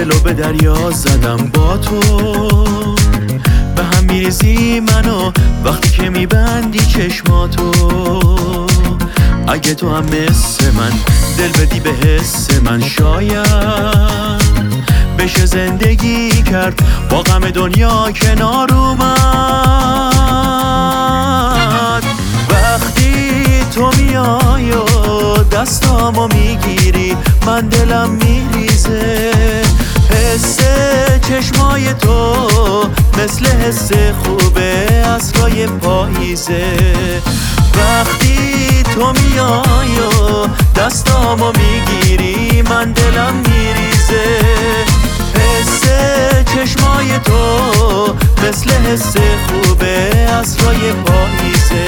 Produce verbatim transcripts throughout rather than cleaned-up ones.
دلو به دریا زدم با تو، به هم میریزی منو وقتی که میبندی چشماتو. اگه تو هم مثل من دل بدی به حس من، شاید بشه زندگی کرد با غم دنیا کنار اومد. وقتی تو میای و دستامو میگیری من دلم میریزه، حس چشمای تو مثل حس خوبه عصرای پاییزه. وقتی تو میای و دستامو میگیری من دلم میریزه، حس چشمای تو مثل حس خوبه عصرای پاییزه.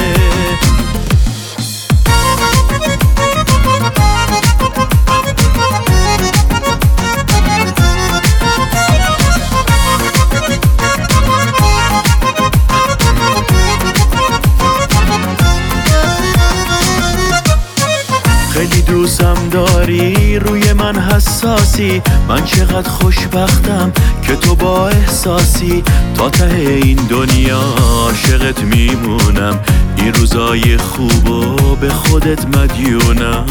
خیلی دوستم داری، روی من حساسی، من چقدر خوشبختم که تو با احساسی. تا ته این دنیا عاشقت میمونم، این روزای خوبو به خودت مدیونم.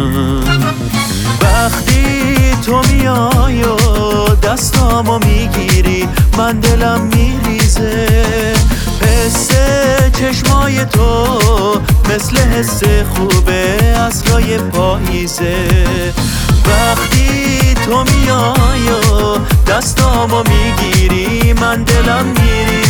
وقتی تو میای و دستامو میگیری من دلم میریزه، حس چشمای تو مثل حس خوبه عصرای پاییزه. وقتی تو میای و دستامو میگیری من دلم میریزه،